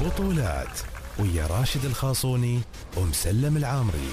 بطولات ويا راشد الخاصوني ومسلم العامري.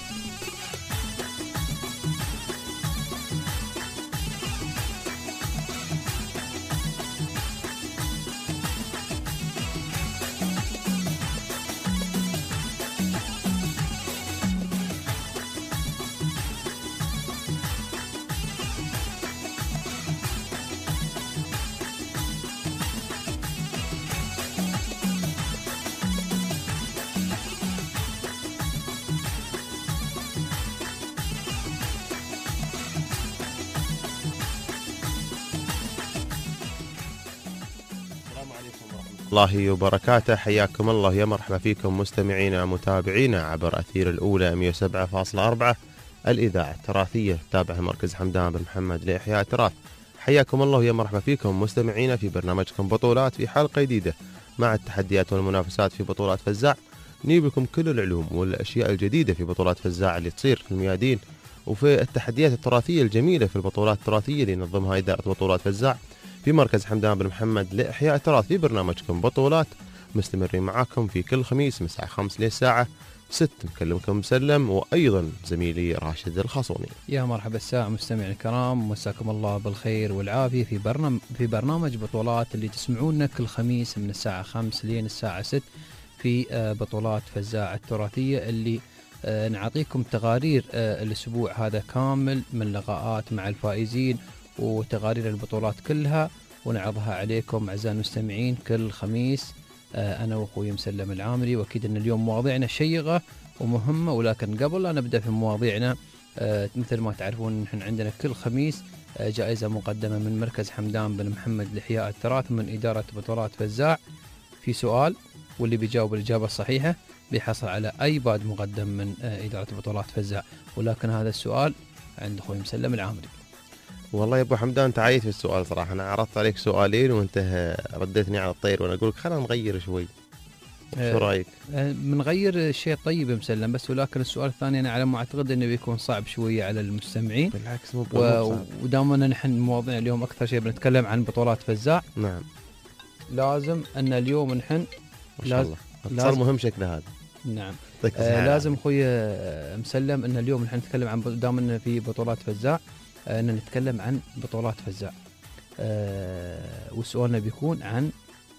الله وبركاته. حياكم الله، يا مرحبا فيكم مستمعينا ومتابعينا عبر أثير الأولى 107.4 الإذاعة التراثية تابعها مركز حمدان بن محمد لإحياء التراث. حياكم الله ويا مرحبا فيكم مستمعينا في برنامجكم بطولات، في حلقة جديدة مع التحديات والمنافسات في بطولات فزاع. نجيب لكم كل العلوم والأشياء الجديدة في بطولات فزاع اللي تصير في الميادين، وفي التحديات التراثية الجميلة في البطولات التراثية اللي نظمها إدارة بطولات فزاع في مركز حمدان بن محمد لإحياء التراث. في برنامجكم بطولات مستمرين معاكم في كل خميس من الساعة 5 للساعة 6. مكلمكم مسلم وأيضا زميلي راشد الخاصوني. يا مرحبا الساعة مستمعين الكرام، مساكم الله بالخير والعافية في برنامج بطولات اللي تسمعونا كل خميس من الساعة 5 لين الساعة 6 في بطولات فزاع التراثية اللي نعطيكم تقارير الأسبوع هذا كامل من لقاءات مع الفائزين وتقارير البطولات كلها ونعرضها عليكم أعزائي المستمعين كل خميس أنا وأخوي مسلم العامري. وأكيد أن اليوم مواضيعنا شيقة ومهمة، ولكن قبل لا نبدأ في مواضيعنا مثل ما تعرفون نحن عندنا كل خميس جائزة مقدمة من مركز حمدان بن محمد لإحياء التراث من إدارة بطولات فزاع. في سؤال واللي بيجاوب الإجابة الصحيحة بيحصل على ايباد مقدم من إدارة بطولات فزاع، ولكن هذا السؤال عند أخوي مسلم العامري. والله يا ابو حمدان تعيت في السؤال صراحه، انا عرضت عليك سؤالين وانت رديتني على الطير، وانا اقول لك خلينا نغير شوي. شو رايك؟ بنغير شيء طيب مسلم، بس ولكن السؤال الثاني انا على ما اعتقد انه بيكون صعب شويه على المستمعين. بالعكس مو ودامنا نحن مواضيع اليوم اكثر شيء بنتكلم عن بطولات فزاع. نعم. لازم ان اليوم نحن ما شاء الله اتصال مهم شكله هذا. نعم. لازم اخوي مسلم ان اليوم نحن نتكلم عن دامنا في بطولات فزاع ان نتكلم عن بطولات فزاع. وسؤالنا بيكون عن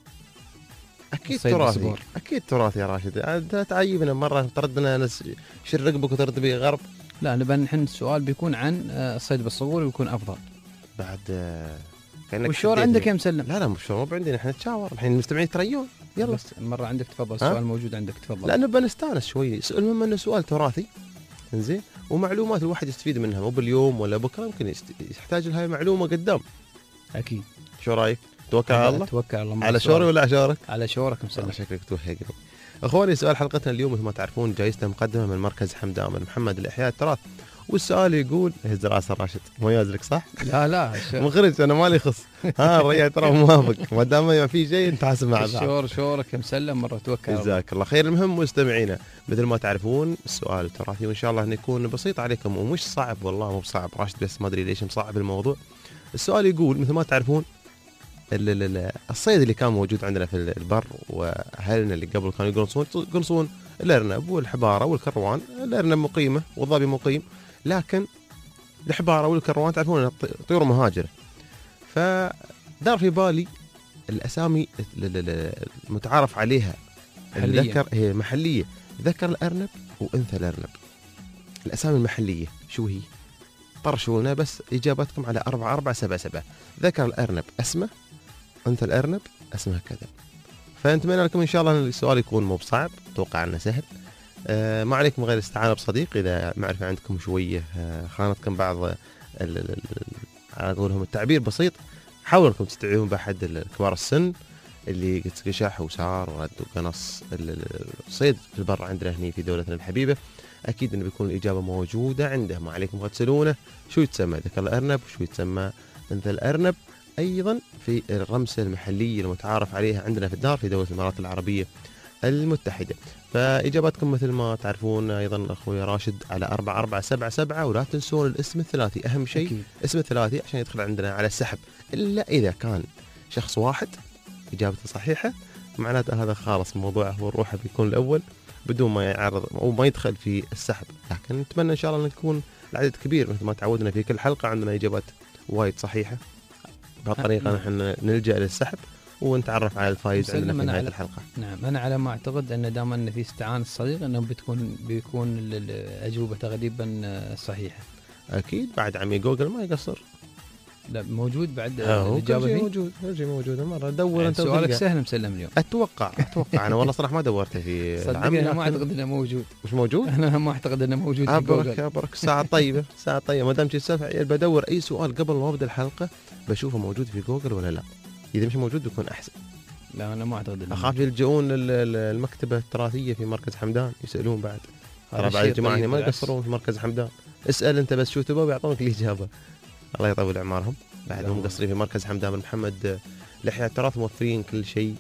اكيد تراثي. اكيد تراثي يا راشد، انت تعيبنا مره تردنا شر رقبك وترد بي غرب. لا نبى نحن السؤال بيكون عن الصيد بالصقور ويكون افضل بعد. والشور عندك يا مسلم؟ لا مو الشور مو عندنا، احنا نتشاور الحين المستمعين تريون. يلا بس مره عندك تفضل. السؤال موجود عندك تفضل. لا نبى نستانس شوي. المهم انه سؤال تراثي انزين، ومعلومات الواحد يستفيد منها، مو باليوم ولا بكره، يمكن يحتاج لها معلومه قدام. اكيد. شو رايك؟ توكل على الله. توكل على الله. على شوري ولا عشورك؟ على شورك مسلم. شكلك توهقني. اخواني سؤال حلقتنا اليوم مثل ما تعرفون جائزته مقدمه من مركز حمدان بن محمد لاحياء التراث، والسؤال يقول هز راس راشد مو يازلك صح؟ لا مخرج انا مالي خص. الرجال ترى موافق، ما دام في شيء انت حاسب مع بعض. شورك يا مسلم مره توكل. جزاك الله خير. المهم مستمعينا مثل ما تعرفون السؤال التراثي، وان شاء الله انه يكون بسيط عليكم ومش صعب. والله مو صعب راشد، بس ما ادري ليش مصعب الموضوع. السؤال يقول مثل ما تعرفون الصيد اللي كان موجود عندنا في البر واهلنا اللي قبل كانوا يقرصون الارنب والحباره والكروان. الارنب مقيمه والظبي مقيم، لكن الحباره والكروان تعرفون طيور مهاجره. فدار في بالي الاسامي المتعارف عليها الذكر هي محليه، ذكر الارنب وانثى الارنب. الاسامي المحليه شو هي؟ طرشونا بس اجابتكم على 4477. ذكر الارنب اسمه، انثى الارنب اسمها كذا. فنتمنى لكم ان شاء الله ان السؤال يكون مو بصعب، اتوقع انه سهل. ما عليكم غير استعانه بصديق اذا معرفه عندكم شويه خانتكم بعض على قولهم التعبير بسيط، حاولوا انكم تستوعبون باحد كبار السن اللي قد قشح وسار ورد وقنص الصيد في البر عندنا هنا في دولتنا الحبيبه. اكيد انه بيكون الاجابه موجوده عنده. ما عليكم تسالونه شو يتسمى ذكر الارنب وشو يتسمى انثى الارنب، ايضا في الرمسه المحليه المتعارف عليها عندنا في الدار في دوله الامارات العربيه المتحده. فاجاباتكم مثل ما تعرفون ايضا اخوي راشد على 4477، ولا تنسون الاسم الثلاثي اهم شيء. أكيد. اسم الثلاثي عشان يدخل عندنا على السحب، الا اذا كان شخص واحد اجابته صحيحه معناته هذا خالص الموضوع هو روحه بيكون الأول بدون ما يعرض أو ما يدخل في السحب. لكن نتمنى إن شاء الله أن يكون العدد كبير مثل ما تعودنا في كل حلقة عندنا إجابات وايد صحيحة، بهالطريقة نحن نلجأ للسحب ونتعرف على الفائز عندنا في نهاية الحلقة. نعم، أنا على ما أعتقد أن دام أن في استعانة صديق أنه بيكون الأجوبة تقريبا صحيحة. أكيد بعد عمي جوجل ما يقصر. لا موجود بعد الإجابة فيه؟ موجود، موجود المرة دور أنت. سؤالك سهل مسلم اليوم. أتوقع أنا والله صراحة ما دورته في صدقني أنا ما أعتقد أنه موجود. مش موجود؟ أنا ما أعتقد أنه موجود في جوجل. أبرك ساعة طيبة ما دام جيت سافع بدور أي سؤال قبل ما أبدأ الحلقة بشوفه موجود في جوجل ولا لا. إذا مش موجود بيكون أحسن. لا أنا ما أعتقد أنه أخاف يلجؤون المكتبة التراثية في مركز حمدان يسألون بعد. ترى بعد الجماعة ما يقصرون في مركز حمدان. اسأل أنت بس شو تبغى ويعطونك الإجابة. الله يطول أعمارهم. بعد هم مقصرين في مركز حمدان بن محمد لإحياء التراث، موفرين كل شيء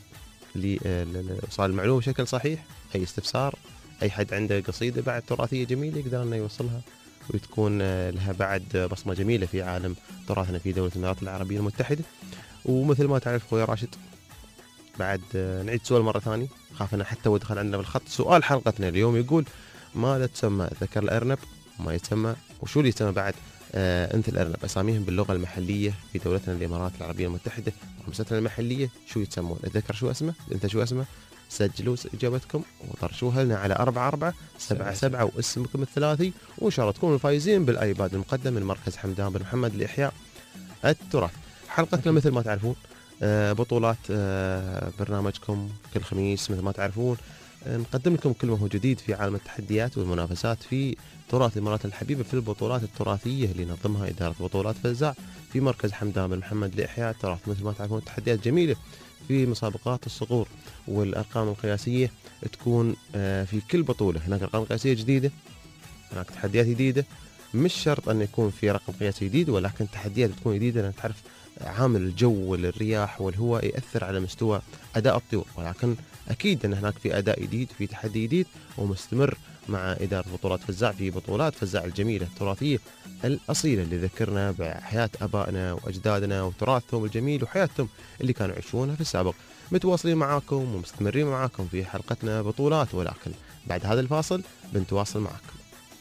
لإيصال المعلومة بشكل صحيح. أي استفسار، أي حد عنده قصيدة بعد تراثية جميلة يقدر أنه يوصلها وتكون لها بعد بصمة جميلة في عالم تراثنا في دولة الإمارات العربية المتحدة. ومثل ما تعرف أخوي راشد بعد نعيد سؤال مرة ثانية، خاف أنا حتى ودخل عندنا بالخط. سؤال حلقتنا اليوم يقول ماذا تسمى ذكر الأرنب وما يسمى وشو اللي يسمى بعد أنثى الأرنب؟ أساميهم باللغة المحلية في دولتنا الإمارات العربية المتحدة ومسألتنا المحلية شو يتسمون؟ الذكر شو اسمه؟ الأنثى شو اسمه؟ سجلوا إجابتكم وطرشوها لنا على 4477 واسمكم الثلاثي، وإن شاء الله تكونوا الفايزين بالآيباد المقدم من مركز حمدان بن محمد لإحياء التراث. حلقتنا مثل ما تعرفون بطولات برنامجكم كل خميس مثل ما تعرفون نقدم لكم كل ما هو جديد في عالم التحديات والمنافسات في تراث الإمارات الحبيبة في البطولات التراثية اللي نظمها إدارة بطولات فزاع في مركز حمدان بن محمد لإحياء التراث. مثل ما تعرفون تحديات جميلة في مسابقات الصقور والأرقام القياسية تكون في كل بطولة. هناك أرقام قياسية جديدة، هناك تحديات جديدة. مش شرط أن يكون في رقم قياسي جديد، ولكن تحديات تكون جديدة لأن تعرف عامل الجو والرياح والهواء يأثر على مستوى أداء الطيور. ولكن أكيد أن هناك في أداء جديد وفي تحدي جديد ومستمر مع إدارة بطولات فزاع في بطولات فزاع الجميلة التراثية الأصيلة اللي ذكرنا بحياة أبائنا وأجدادنا وتراثهم الجميل وحياتهم اللي كانوا يعيشونها في السابق. متواصلين معاكم ومستمرين معاكم في حلقتنا بطولات، ولكن بعد هذا الفاصل بنتواصل معاكم.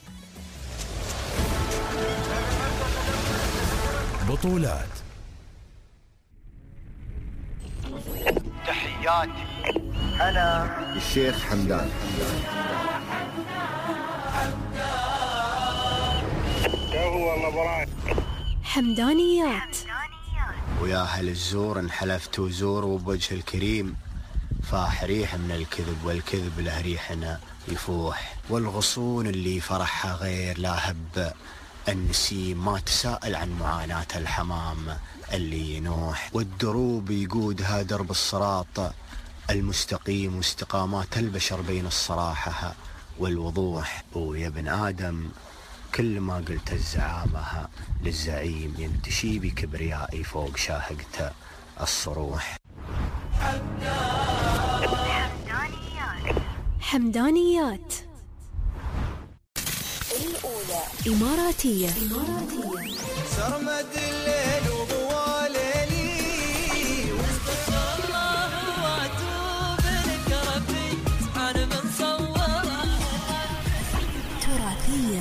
بطولات. تحياتي أنا الشيخ حمدان. حمدانيات. ويا هل الزور انحلفت وزور وبوجه الكريم فاح ريح من الكذب، والكذب له ريحنا يفوح، والغصون اللي فرحها غير لا هب النسيم ما تساءل عن معاناة الحمام اللي ينوح، والدروب يقودها درب الصراط المستقيم واستقامات البشر بين الصراحة والوضوح. ويا ابن آدم كل ما قلت الزعامة للزعيم ينتشي بكبريائي فوق شاهقته الصروح. حمدانيات الأولى إماراتية. سرمد الليل وضوى ليلي واستغفر الله واتوب لك ربي انا من صور. تراثية.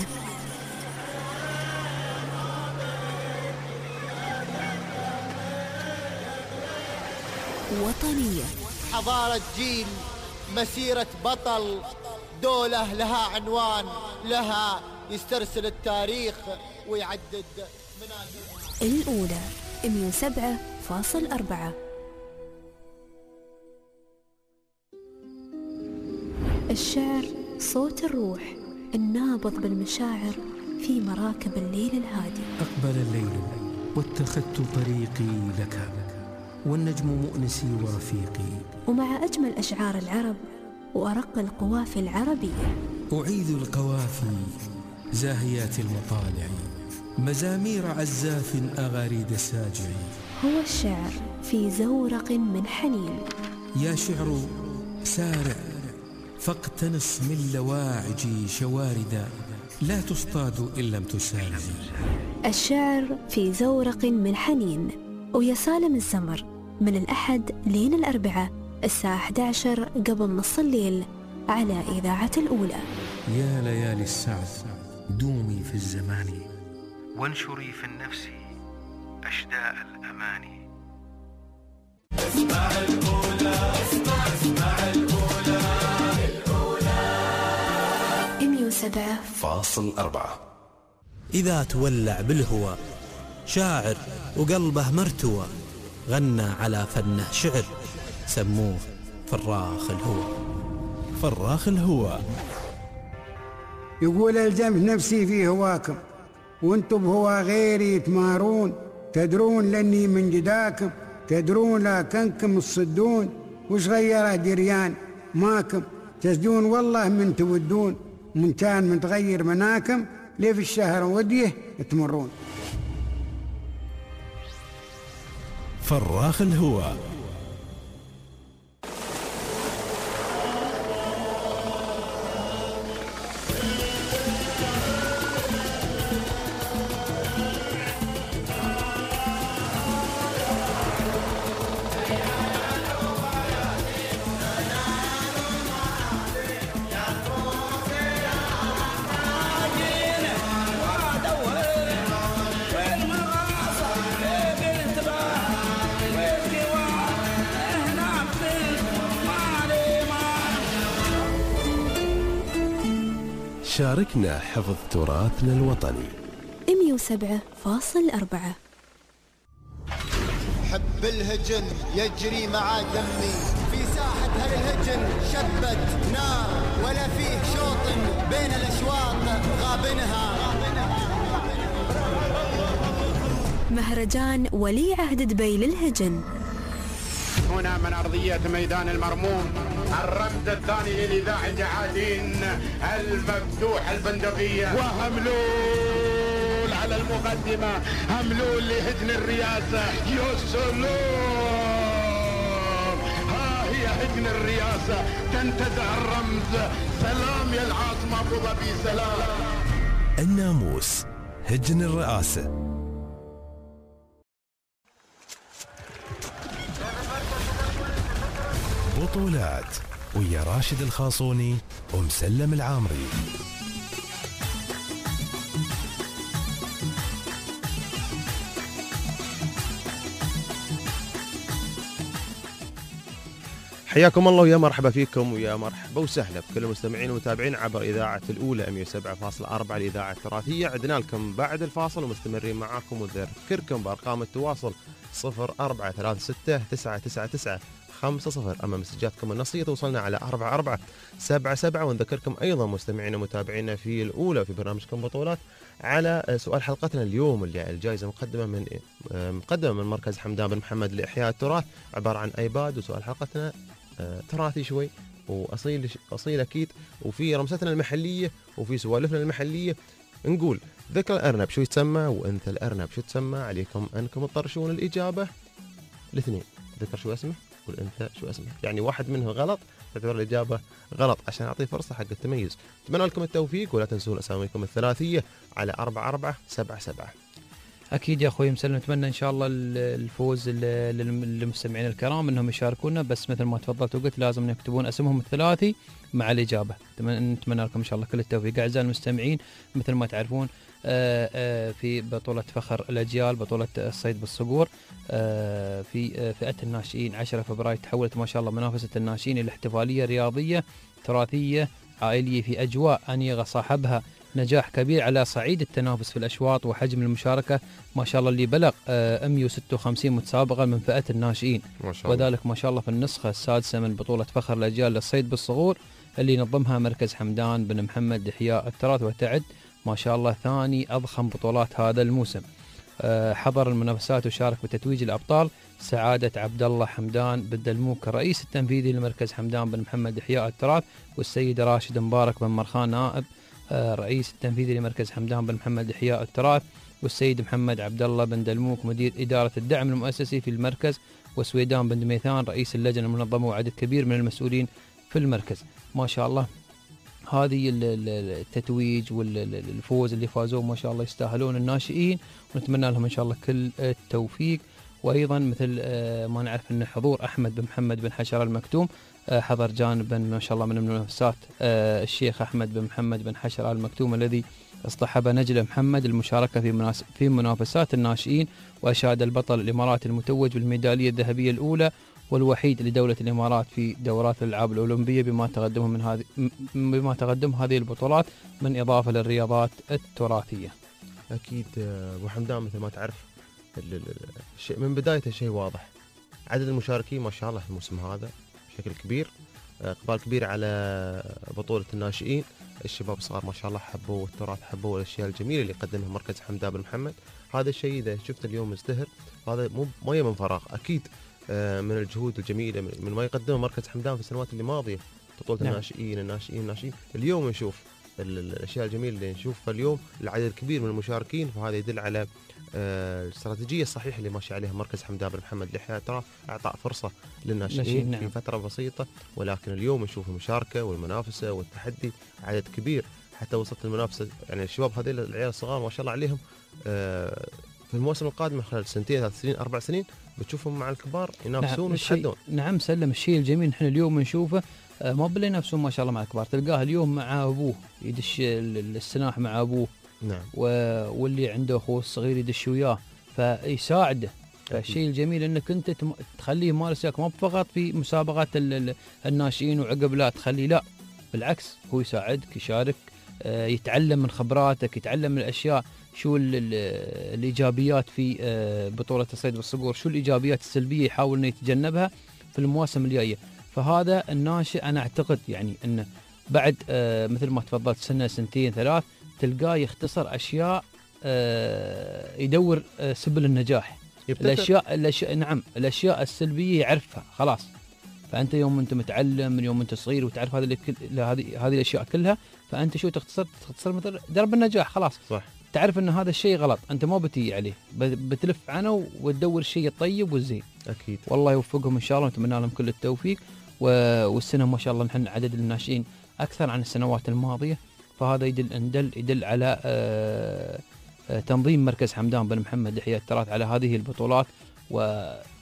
وطنية. حضارة جيل، مسيرة بطل، دولة لها عنوان، لها يسترسل التاريخ ويعدد منازل. الأولى 107.4. الشعر صوت الروح النابض بالمشاعر في مراكب الليل الهادي. أقبل الليل واتخذت طريقي لك، والنجم مؤنسي ورفيقي. ومع أجمل أشعار العرب وأرق القوافي العربية أعيد القوافي زاهيات المطالع، مزامير عزاف أغاريد الساجع. هو الشعر في زورق من حنين. يا شعر سارع فاقتنص من لواعج شوارد، لا تصطاد إن لم تسارع. الشعر في زورق من حنين. ويا سالم الزمر من الأحد لين الأربعاء الساعة 11 قبل نص الليل على إذاعة الأولى. يا ليالي السعد دومي في الزمان وانشري في النفس أشداء الأماني. اسمع الأولى، اسمع الأولى، الأولى 107.4. إذا تولع بالهوى شاعر وقلبه مرتوى، غنى على فنه شعر، سموه فراخ الهوى. فراخ الهوى يقول الزمت نفسي في هواكم وانتم بهوى غيري تمارون، تدرون لاني من جداكم، تدرون لكنكم تصدون، وش غيره دريان ماكم، تسدون والله من تودون، من كان متغير مناكم ليه في الشهر وديه تمرون. فراخ الهوى. شاركنا حفظ تراثنا الوطني. 107.4. حب الهجن يجري مع دمي، في ساحة هالهجن شبت نار، ولا فيه شوط بين الأشواط غابنها. مهرجان ولي عهد دبي للهجن. هنا من أرضية ميدان المرموم الرمز الثاني للإذاعة الجعادين المفتوح البندقية، وهملول على المقدمة، هملول لهجن الرئاسة. يا سلام، ها هي هجن الرئاسة تنتزع الرمز. سلام يا العاصمة أبو ظبي، سلام. الناموس هجن الرئاسة. بطولات ويا راشد الخاصوني ومسلم العامري. حياكم الله ويا مرحبا فيكم ويا مرحبا وسهلا بكل المستمعين والمتابعين عبر إذاعة الأولى 107.4 الإذاعة التراثية. عدنا لكم بعد الفاصل ومستمرين معاكم، وذكركم بأرقام التواصل 0443999950. أما مسجاتكم النصية توصلنا على 4477. ونذكركم أيضا مستمعين ومتابعينا في الأولى في برنامجكم بطولات على سؤال حلقتنا اليوم، اللي الجائزة مقدمة من مركز حمدان بن محمد لإحياء التراث، عبارة عن ايباد. وسؤال حلقتنا تراثي شوي وأصيل أكيد، وفي رمستنا المحلية وفي سوالفنا المحلية. نقول ذكر الأرنب شو يتسمى وأنثى الأرنب شو تسمى؟ عليكم أنكم تطرشون الإجابة الاثنين، ذكر شو اسمه والأنثى شو اسمه، يعني واحد منه غلط تعتبر الإجابة غلط عشان أعطي فرصة حق التميز. أتمنى لكم التوفيق، ولا تنسون أساميكم الثلاثية على 4477. اكيد يا اخوي مسلم، نتمنى ان شاء الله الفوز للمستمعين الكرام انهم يشاركونا، بس مثل ما تفضلت وقلت لازم يكتبون اسمهم الثلاثي مع الاجابه. نتمنى لكم ان شاء الله كل التوفيق. اعزائي المستمعين، مثل ما تعرفون في بطوله فخر الاجيال، بطوله الصيد بالصقور في فئه الناشئين 10 فبراير، تحولت ما شاء الله منافسه الناشئين الى احتفاليه رياضيه تراثيه عائليه في اجواء انيقه صاحبها نجاح كبير على صعيد التنافس في الأشواط، وحجم المشاركة ما شاء الله اللي بلغ 156 متسابقة من فئة الناشئين، وذلك ما شاء الله في النسخة السادسة من بطولة فخر الأجيال للصيد بالصغور اللي نظمها مركز حمدان بن محمد لإحياء التراث، وتعد ما شاء الله ثاني أضخم بطولات هذا الموسم. حضر المنافسات وشارك بتتويج الأبطال سعادة عبد الله حمدان بن دلموك الرئيس التنفيذي لمركز حمدان بن محمد لإحياء التراث، والسيد راشد مبارك بن مرخان نائب رئيس التنفيذي لمركز حمدان بن محمد لإحياء التراث، والسيد محمد عبد الله بن دلموك مدير إدارة الدعم المؤسسي في المركز، وسويدان بن دميثان رئيس اللجنة المنظمة، وعدد كبير من المسؤولين في المركز. ما شاء الله هذه التتويج والفوز اللي فازوه ما شاء الله يستاهلون الناشئين، ونتمنى لهم إن شاء الله كل التوفيق. وايضا مثل ما نعرف ان حضور احمد بن محمد بن حشر المكتوم، حضر جانبا ما شاء الله من المنافسات الشيخ احمد بن محمد بن حشر المكتوم الذي اصطحب نجل محمد المشاركه في منافسات الناشئين، واشاد البطل الاماراتي المتوج بالميداليه الذهبيه الاولى والوحيد لدولة الإمارات في دورات الألعاب الأولمبية بما تقدم هذه البطولات من إضافة للرياضات التراثية. أكيد أبو حمدان مثل ما تعرف من بدايته شيء واضح، عدد المشاركين ما شاء الله الموسم هذا بشكل كبير، إقبال كبير على بطولة الناشئين، الشباب الصغار ما شاء الله حبوا التراث، حبوا الأشياء الجميلة اللي قدمها مركز حمدان بن محمد. هذا الشيء إذا شفت اليوم مزدهر، هذا مو من فراغ، أكيد من الجهود الجميلة من ما يقدمه مركز حمدان في السنوات اللي ماضية، بطولة نعم. الناشئين اليوم نشوف الأشياء الجميلة اللي نشوفها اليوم، العدد الكبير من المشاركين، فهذا يدل على الاستراتيجية الصحيحة اللي ماشي عليها مركز حمدان بن محمد لحياة ترى أعطى فرصة للناشئين نعم. في فترة بسيطة، ولكن اليوم نشوف المشاركة والمنافسة والتحدي عدد كبير، حتى وصلت المنافسة يعني الشباب هذول العيال الصغار ما شاء الله عليهم في الموسم القادم خلال 2 3 سنين 4 سنين بتشوفهم مع الكبار ينافسون ويتحدون. نعم سلم، الشيء الجميل نحن اليوم نشوفه ما بالله ينافسون ما شاء الله مع الكبار، تلقاه اليوم مع ابوه يدش السلاح مع ابوه نعم، واللي عنده اخوه الصغير يدش وياه فيساعده. فالشيء الجميل انك انت تخليه يمارس وياك، ما فقط في مسابقات الناشئين وعقب لا تخليه، لا بالعكس هو يساعدك يشارك، يتعلم من خبراتك، يتعلم من الاشياء، شو الايجابيات في بطوله الصيد والصقور، شو الايجابيات السلبيه يحاول انه يتجنبها في المواسم الجايه. فهذا الناشئ انا اعتقد يعني انه بعد مثل ما تفضلت سنه سنتين ثلاث تلقاه يختصر اشياء، يدور سبل النجاح، الاشياء نعم الاشياء السلبيه يعرفها خلاص. فانت يوم انت متعلم من يوم انت صغير وتعرف هذه الاشياء كلها، فانت شو تختصر مثل درب النجاح خلاص صح. تعرف ان هذا الشيء غلط، انت ما بتيجي عليه، بتلف عنه وتدور الشيء الطيب والزين. اكيد والله يوفقهم ان شاء الله، ونتمنى لهم كل التوفيق. والسنه ما شاء الله نحن عدد الناشئين اكثر عن السنوات الماضيه، فهذا يدل على تنظيم مركز حمدان بن محمد لحياة التراث على هذه البطولات، و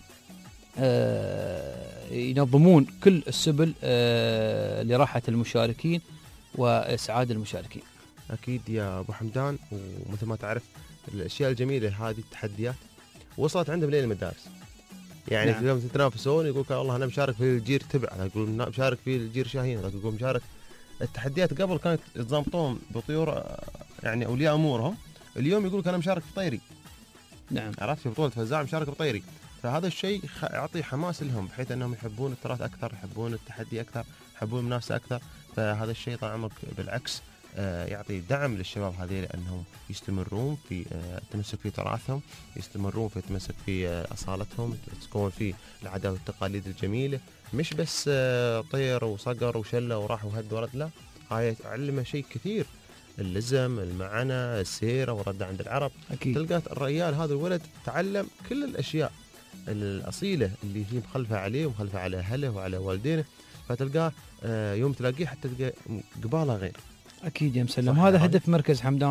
ينظمون كل السبل لراحة المشاركين وإسعاد المشاركين. أكيد يا أبو حمدان، ومثل ما تعرف الأشياء الجميلة هذه التحديات وصلت عندهم لين المدارس، يعني نعم. في يوم تتنافسون يقولك والله أنا مشارك في الجير تبع، يقول مشارك في الجير شاهين، يقول مشارك. التحديات قبل كانت يتضامطون بطيور يعني أولياء أمورهم، اليوم يقولك أنا مشارك في طيري. نعم عرفت، في بطولة فزاع مشارك في طيري، فهذا الشيء يعطي حماس لهم بحيث أنهم يحبون التراث أكثر، يحبون التحدي أكثر، يحبون المنافسة أكثر. فهذا الشيء طال عمرك بالعكس يعطي دعم للشباب هذول أنهم يستمرون في التمسك في تراثهم، يستمرون في التمسك في أصالتهم، تكون في العادات والتقاليد الجميلة، مش بس طير وصقر وشلة وراح وهد ورد، لا هاي تعلمه شيء كثير، اللزم، المعنى، السيرة ورد عند العرب. أكيد. تلقى الرجال هذا الولد تعلم كل الأشياء الأصيلة اللي هي مخلفة عليه ومخلفة على أهله وعلى والدينه، فتلقاه يوم تلاقيه حتى تلقى قباله غير. أكيد يا مسلم، هذا هدف مركز حمدان،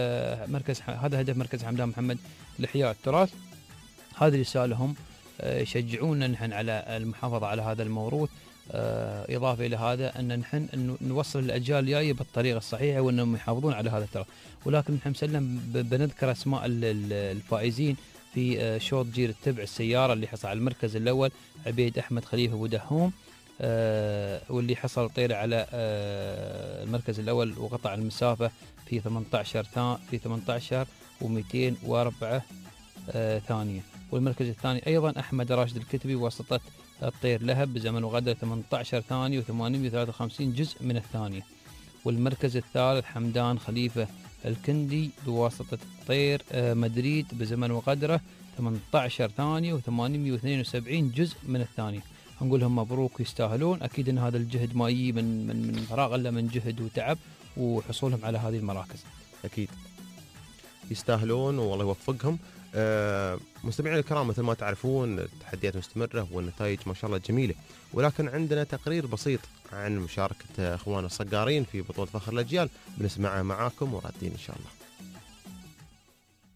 هذا هدف مركز حمدان محمد لإحياء التراث. هذه رسالهم يشجعونا نحن على المحافظة على هذا الموروث، إضافة إلى هذا أن نحن نوصل للأجيال الجاية بالطريقة الصحيحة وأنهم يحافظون على هذا التراث. ولكن نحن مسلم بنذكر أسماء الفائزين في شوط جير التبع السيارة اللي حصل على المركز الأول عبيد أحمد خليفة أبو دهوم، واللي حصل طيرة على المركز الأول وقطع المسافة في 18 و204 ثانية. والمركز الثاني أيضا أحمد راشد الكتبي واسطة الطير لهب بزمن وغدر 18 ثانية و853 جزء من الثانية. والمركز الثالث حمدان خليفة الكندي بواسطة الطير مدريد بزمن وقدره 18 ثانية و872 جزء من الثانية. نقول لهم مبروك، يستاهلون. أكيد أن هذا الجهد ما يجي من فراغ إلا من جهد وتعب وحصولهم على هذه المراكز. أكيد يستاهلون والله يوفقهم. مستمعين الكرام، مثل ما تعرفون التحديات مستمرة والنتائج ما شاء الله جميلة، ولكن عندنا تقرير بسيط عن مشاركة أخوان الصقارين في بطولة فخر الأجيال بنسمعها معاكم ورادين إن شاء الله.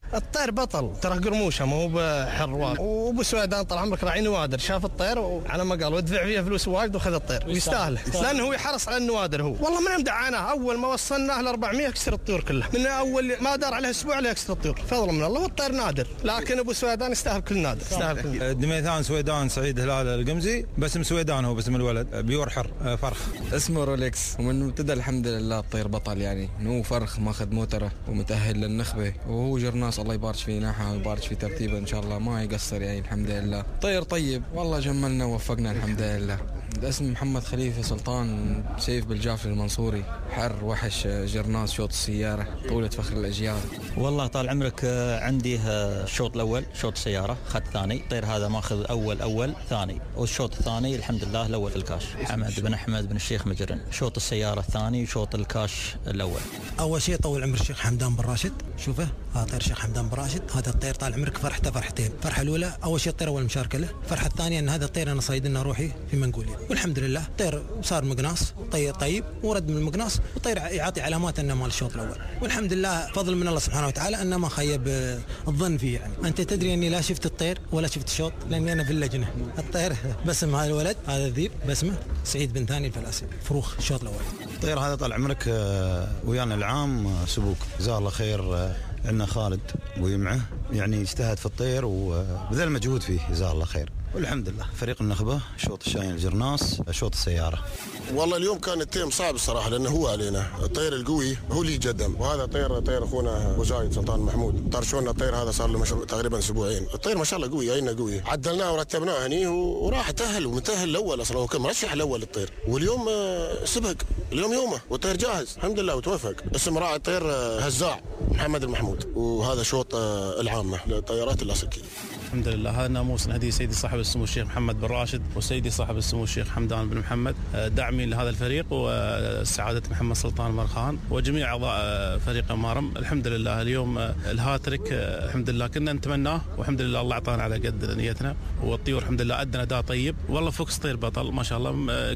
الطير بطل ترى قرموشه مو بحروات، وابو سويدان طال عمرك راعي نوادر، شاف الطير وعلى ما قال ودفع فيها فلوس وايد وخذ الطير ويستاهل، لانه هو يحرص على النوادر. هو والله من دعاناه اول ما وصلناه ل 400 كسر الطيور كلها، من اول ما دار عليه اسبوع لا يكسر الطيور، فضل من الله. والطير نادر، لكن ابو سويدان يستاهل كل نادر، يستاهل كل. دميثان سويدان سعيد هلال القمزي، باسم سويدان هو باسم الولد، بيور حر فرخ. اسمه رولكس، ومن ابتدى الحمد لله الطير بطل، يعني هو فرخ ماخذ موتره ومتاهل للنخبه، وهو جرناس الله يبارك في ناحه ويبارك في ترتيبه ان شاء الله ما يقصر يعني الحمد لله. طير طيب والله جملنا ووفقنا الحمد لله. اسم محمد خليفه سلطان سيف بالجافر المنصوري، حر وحش جرناس شوط السياره طولة فخر الاجيال. والله طال عمرك عندي الشوط الاول شوط السياره خد ثاني، الطير هذا ماخذ اول ثاني، والشوط الثاني الحمد لله الاول الكاش، حمد بن احمد بن الشيخ مجرن. شوط السياره الثاني وشوط الكاش الاول. اول شيء طول عمر الشيخ حمدان بن راشد، شوفه هذا طير الشيخ حمدان بن راشد. هذا الطير طال عمرك فرحته فرحتين، الفرحه الاولى اول شيء الطير اول مشاركه له، الفرحه الثانيه ان هذا الطير انا صيدنا روحي في منقوليا، والحمد لله طير صار مقناص طير طيب ورد من المقناص، وطير يعطي علامات انه مال الشوط الاول، والحمد لله فضل من الله سبحانه وتعالى انه ما خيب الظن فيه. يعني انت تدري اني لا شفت الطير ولا شفت الشوط لاني انا في اللجنه. الطير باسم هذا الولد، هذا الذيب باسمه سعيد بن ثاني الفلاسي، فروخ الشوط الاول. الطير هذا طال عمرك ويانا العام سبوك، جزاه الله خير. عندنا خالد ويمعه يعني اجتهد في الطير وبذل مجهود فيه جزاه الله خير، والحمد لله. فريق النخبة شوط الشاين الجرناس شوط السيارة. والله اليوم كان التيم صعب الصراحة، لأنه هو علينا الطير القوي هو اللي يقدم، وهذا طير أخونا أبو زايد سلطان محمود طرشونا. الطير هذا صار له تقريبا أسبوعين، الطير ما شاء الله قوي، عيننا قوي، عدلناه ورتبناه هني وراح تأهل ومتأهل الأول أصلا، وكان مرشح الأول الطير، واليوم سبق اليوم يومه والطير جاهز الحمد لله وتوفق. اسم راعي الطير هزاع محمد المحمود، وهذا شوط العامة للطيارات اللاسلكية. الحمد لله. هذا ناموس نهدي سيدي صاحب السمو الشيخ محمد بن راشد وسيدي صاحب السمو الشيخ حمدان بن محمد، داعمين لهذا الفريق، وسعادة محمد سلطان مرخان وجميع أعضاء فريق أمارم. الحمد لله اليوم الهاتريك الحمد لله كنا نتمناه، والحمد لله الله أعطانا على قد نيتنا، والطيور الحمد لله أدنى أداء طيب. والله فوكس طير بطل ما شاء الله،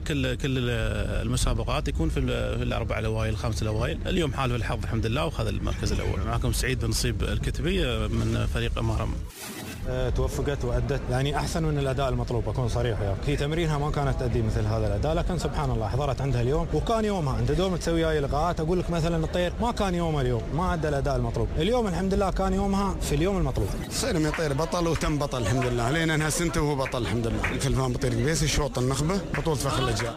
كل المسابقات يكون في الأربع الأوائل الخمس الأوائل. اليوم حاله الحظ الحمد لله وخذ المركز الأول. معكم سعيد بن نصيب الكتبي من فريق أمارم. توفقت وأدت يعني أحسن من الأداء المطلوب، أكون صريح وياك. في تمرينها ما كانت تأدي مثل هذا الأداء، لكن سبحان الله حضرت عندها اليوم وكان يومها. أنت دوم تسوي هاي لقاءات أقول لك مثلا الطير ما كان يومه اليوم، ما أدى الأداء المطلوب. اليوم الحمد لله كان يومها في اليوم المطلوب. سلم يا طير بطل وتم بطل الحمد لله، علينا انها سنته وهو بطل الحمد لله. الفلفان بطير قبيسي شوط النخبة بطولة فخر الأجيال.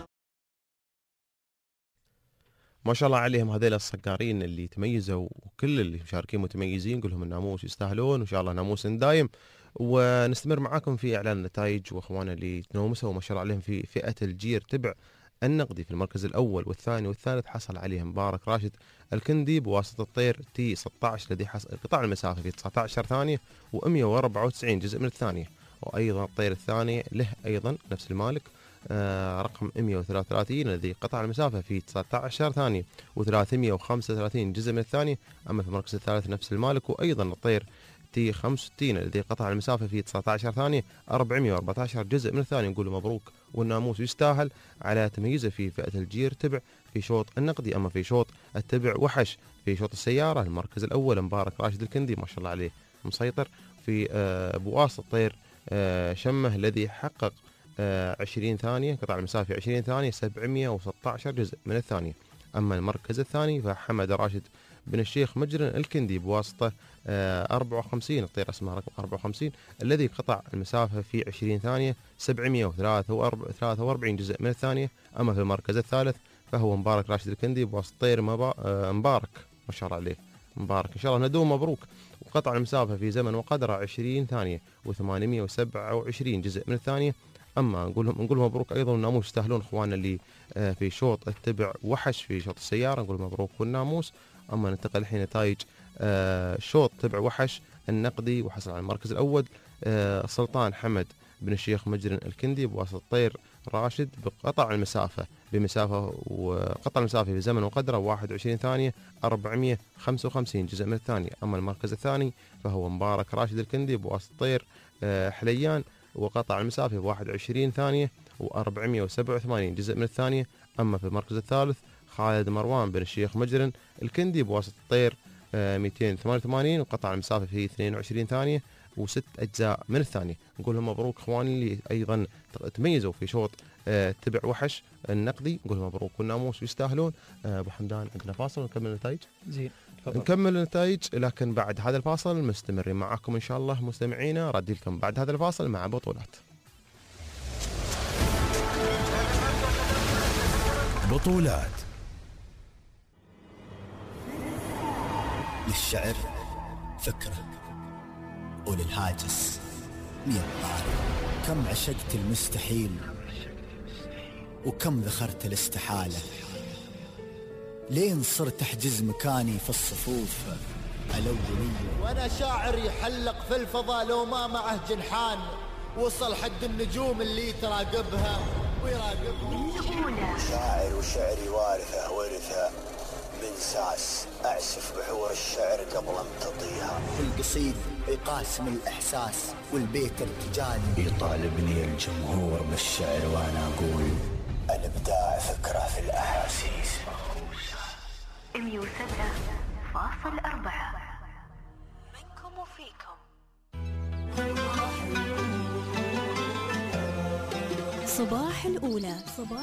ما شاء الله عليهم هذيل الصقارين اللي تميزوا، وكل اللي مشاركين متميزين، نقول لهم الناموس يستاهلون، وان شاء الله ناموس دايم. ونستمر معاكم في اعلان النتائج واخواننا اللي تنومسوا ما شاء الله عليهم في فئه الجير تبع النقدي. في المركز الاول والثاني والثالث حصل عليهم مبارك راشد الكندي بواسطه الطير تي 16 الذي حصل قطع المسافه في 19 ثانيه و194 جزء من الثانيه. وايضا الطير الثاني له ايضا نفس المالك رقم 133 الذي قطع المسافة في 19 ثانية و335 جزء من الثانية. أما في المركز الثالث نفس المالك، وأيضا الطير تي 65 الذي قطع المسافة في 19 ثانية 414 جزء من الثانية. نقول مبروك، والناموس يستاهل على تمييزه في فئة الجير تبع في شوط النقدي. أما في شوط التبع وحش في شوط السيارة المركز الأول مبارك راشد الكندي ما شاء الله عليه مسيطر في بواسطة طير شمه الذي حقق 20 ثانية قطع المسافة 20 ثانية 716 جزء من الثانية. أما المركز الثاني فحمد راشد بن الشيخ مجرن الكندي بواسطة 54 الطير اسمه رقم 54 الذي قطع المسافة في 20 ثانية 743 جزء من الثانية. أما في المركز الثالث فهو مبارك راشد الكندي بواسطة طير مبارك ما شاء الله عليه مبارك إن شاء الله ندوم مبروك، وقطع المسافة في زمن وقدره 20 ثانية و827 جزء من الثانية. اما نقول مبروك ايضا الناموس يستاهلون اخواننا اللي في شوط التبع وحش في شوط السياره، نقول مبروك والناموس. اما ننتقل الحين نتائج شوط تبع وحش النقدي، وحصل على المركز الاول سلطان حمد بن الشيخ مجرن الكندي بواسطه طير راشد بقطع المسافه وقطع المسافه في زمن وقدره 21 ثانيه 455 جزء من الثانيه. اما المركز الثاني فهو مبارك راشد الكندي بواسطه طير حليان وقطع المسافة 21 ثانية و487 جزء من الثانية. أما في المركز الثالث خالد مروان بن الشيخ مجرن الكندي بواسطة طير 288 وقطع المسافة فيه 22 ثانية و6 أجزاء من الثانية. نقول لهم مبروك إخواني اللي أيضا تميزوا في شوط تبع وحش النقدي، نقول لهم مبروك والناموس ويستاهلون. أبو حمدان عندنا فاصل ونكمل النتائج. زين نكمل النتائج، لكن بعد هذا الفاصل مستمرين معكم إن شاء الله مستمعينا. ردي لكم بعد هذا الفاصل مع بطولات. بطولات. للشعر فكرة وللهاجس 100 طاري. كم عشقت المستحيل وكم ذخرت الاستحالة، لين صرت أحجز مكاني في الصفوف الأولية. وأنا شاعر يحلق في الفضاء لو ما معه جنحان، وصل حد النجوم اللي تراقبها ويراقبها. شاعر وشعري ورثة من ساس، أعسف بحور الشعر قبل امتطيها. القصيد يقاسم الإحساس والبيت ارتجالي، يطالبني الجمهور بالشعر وأنا أقول الإبداع فكرة في الأحاسيس. 107.4 منكم وفيكم. صباح الأولى.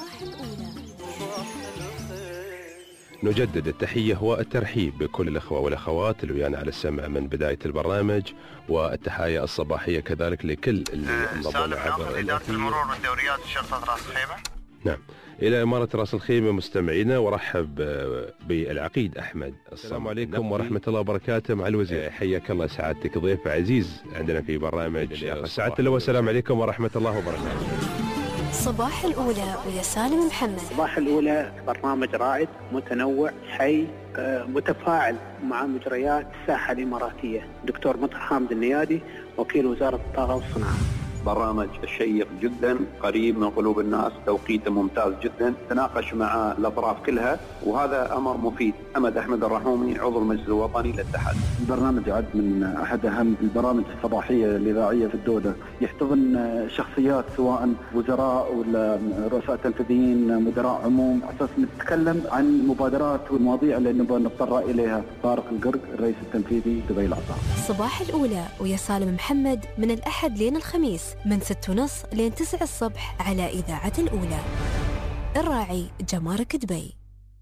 نجدد التحية والترحيب بكل الأخوة والأخوات اللي ويانا على السمع من بداية البرنامج، والتحايا الصباحية كذلك لكل اللي انضموا عبر إدارة المرور والدوريات وشرطة رأس الخيمة. نعم، إلى إمارة رأس الخيمة مستمعينا، ورحب بالعقيد أحمد. السلام عليكم ورحمة الله وبركاته. مع الوزير، حياك الله سعادتك، ضيف عزيز عندنا في برنامج سعادة اللواء. السلام عليكم ورحمة الله وبركاته. صباح الأولى ويا سالم محمد. صباح الأولى برنامج رائد متنوع حي متفاعل مع مجريات الساحة الإماراتية. دكتور مطر حامد النيادي، وكيل وزارة الطاقة والصناعة. برنامج شيق جدا، قريب من قلوب الناس، توقيته ممتاز جدا، تناقش مع الأطراف كلها، وهذا أمر مفيد. أحمد الرحومي، عضو المجلس الوطني للاتحاد. البرنامج يعد من أحد أهم البرامج الصباحية الإذاعية في الدولة، يحتضن شخصيات سواء وزراء ولا رؤساء تنفيذيين، مدراء عموم، أساس نتكلم عن مبادرات والمواضيع اللي نبغى نتطرق إليها. طارق القرق، الرئيس التنفيذي دبي العطاء. صباح الأولى ويا سالم محمد من الأحد لين الخميس من 6:30 لين 9 الصبح على إذاعة الأولى. الراعي جمارك دبي.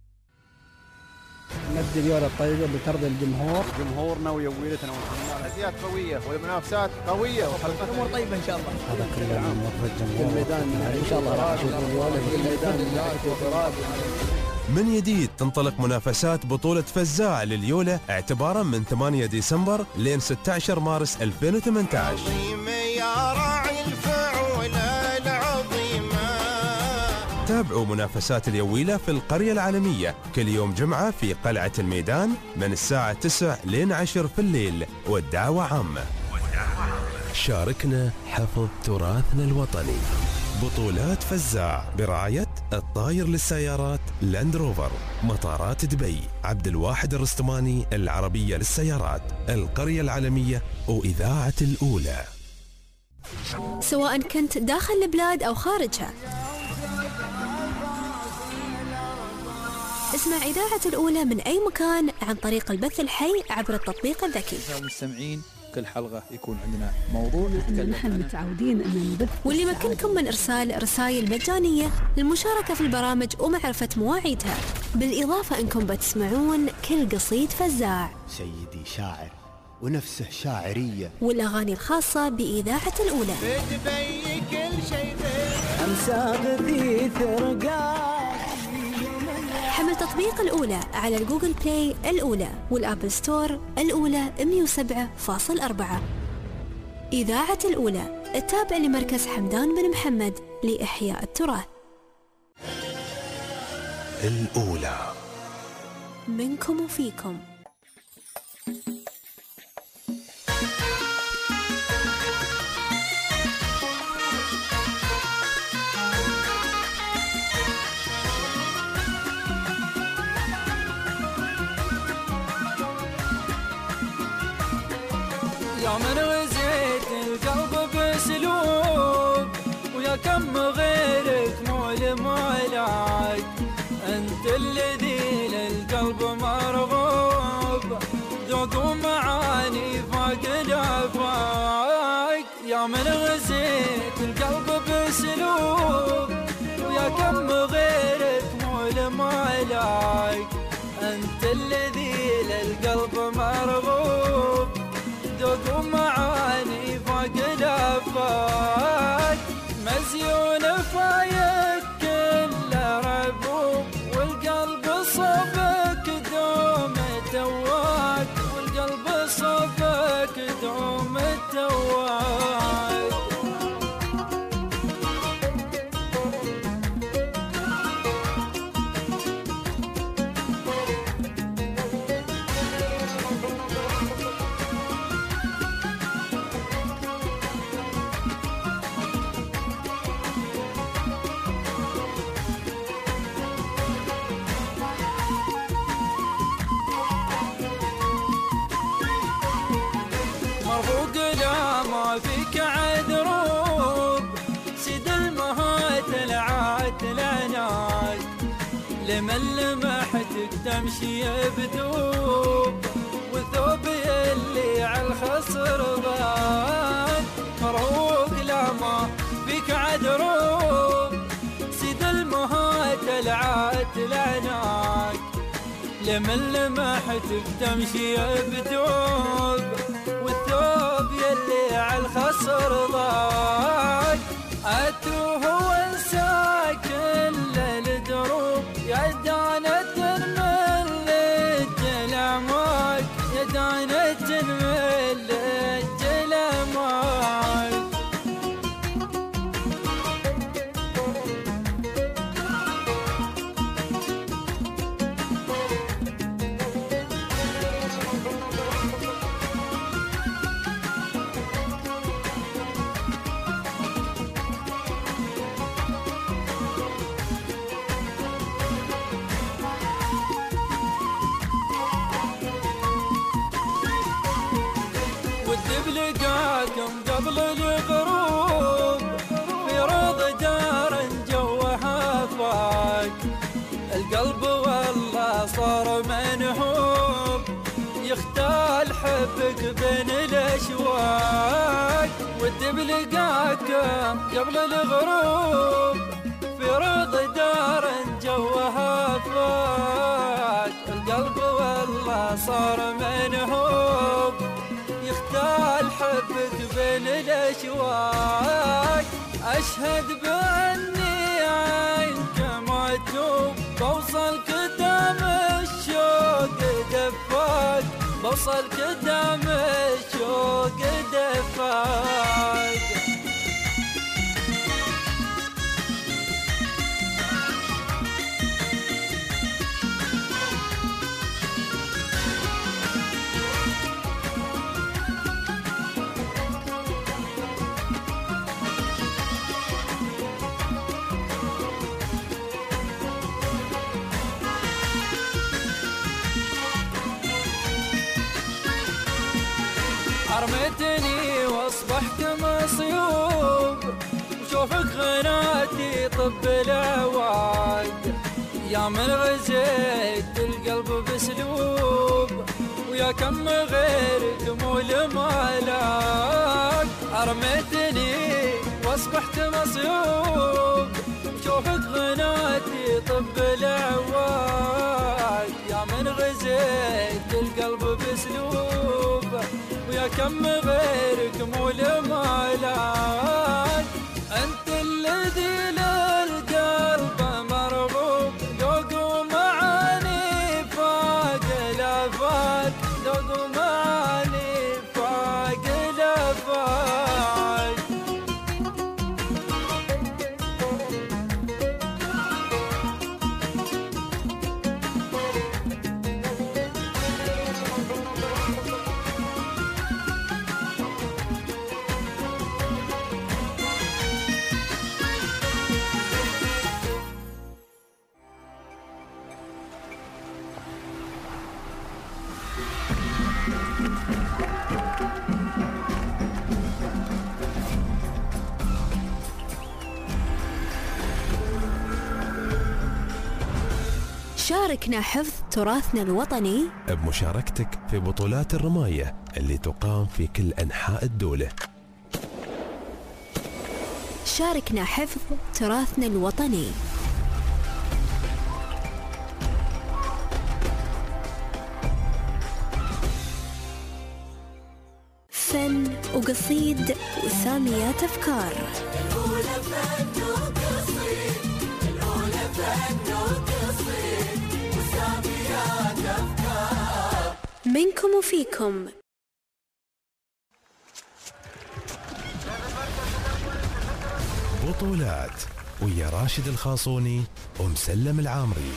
نبدأ اليوم الطيبة بترضي الجمهور. جمهورنا ويويلتنا والتحديات قوية والمنافسات قوية وحلقة الأمور طيبة إن شاء الله. هذا كله من وفد الجمهور. الميدان إن شاء الله راح نشوفون اليوم في الميدان. من جديد تنطلق منافسات بطولة فزاع لليولة اعتبارا من 8 ديسمبر لين 16 مارس 2018. يا راعي الفعولة العظيمة. تابعوا منافسات اليويلة في القرية العالمية كل يوم جمعة في قلعة الميدان من الساعة 9 لين 10 في الليل، والدعوة عامة. شاركنا حفظ تراثنا الوطني. بطولات فزاع برعاية الطاير للسيارات لاند روفر، مطارات دبي، عبد الواحد الرستماني العربية للسيارات، القرية العالمية وإذاعة الأولى. سواء كنت داخل البلاد أو خارجها، اسمع إذاعة الأولى من أي مكان عن طريق البث الحي عبر التطبيق الذكي. المستمعين كل حلقة يكون عندنا موضوع نتكلم نحن متعودين أن نبث، واللي يمكنكم من إرسال رسائل مجانية للمشاركة في البرامج ومعرفة مواعيدها، بالإضافة أنكم بتسمعون كل قصيد فزاع، سيدي شاعر ونفسه شاعرية، والأغاني الخاصة بإذاعة الأولى. بدبي كل شيء أمساق ذي ثرقان. حمل تطبيق الأولى على الجوجل بلاي الأولى والآبل ستور الأولى 107.4. إذاعة الأولى التابع لمركز حمدان بن محمد لإحياء التراث. الأولى منكم وفيكم. يا من غزيت القلب بسلوب، ويا كم غيرك مول مولعك، انت الذي للقلب مرغوب، الذي للقلب مرغوب ذوق معاني فوق الافاق مزيون فايق كل ربوب والقلب صفك دوم تواق والقلب صفك دوم تواق فيك عذروب سيد المهات العات العناق لمن لمحتك تمشي بدوب والثوب اللي عالخصر ضاق مروق لما فيك عذروب سيد المهات العات العناق لمن لمحتك تمشي بدوب والثوب يلي عالخصر ضاق أتوه وانسى كل الدروب يا دانة من الجلماك يا دانة من الجلماك لقاكم قبل الغروب في روض دار جوها فاق القلب والله صار منهوب يختال حبك بين الاشواق ودي لقاكم قبل الغروب في روض دار جوها فاق القلب والله صار منهوب يختال حبك بين الاشواق أشهد بأني عنك ما أتوب بوصل قدام الشوق دفاق بوصل قدام الشوق دفاق أرمتني واصبحت مصيوب وشوفك غناتي طب العواق يا من غزيت القلب بسلوب ويا كم غيرك مو لمالاك أرمتني واصبحت مصيوب وشوفك غناتي طب العواق يا من غزيت القلب بسلوب ويا كم غيرك مو لمالاك أنت الذي للقلب مرغوب ذوق معاني فاق الآفاق ذوق معاني فاق الآفاق شاركنا حفظ تراثنا الوطني بمشاركتك في بطولات الرماية اللي تقام في كل أنحاء الدولة. شاركنا حفظ تراثنا الوطني. وقصيد وساميات أفكار. منكم وفيكم. بطولات ويا راشد الخاصوني ومسلم العامري.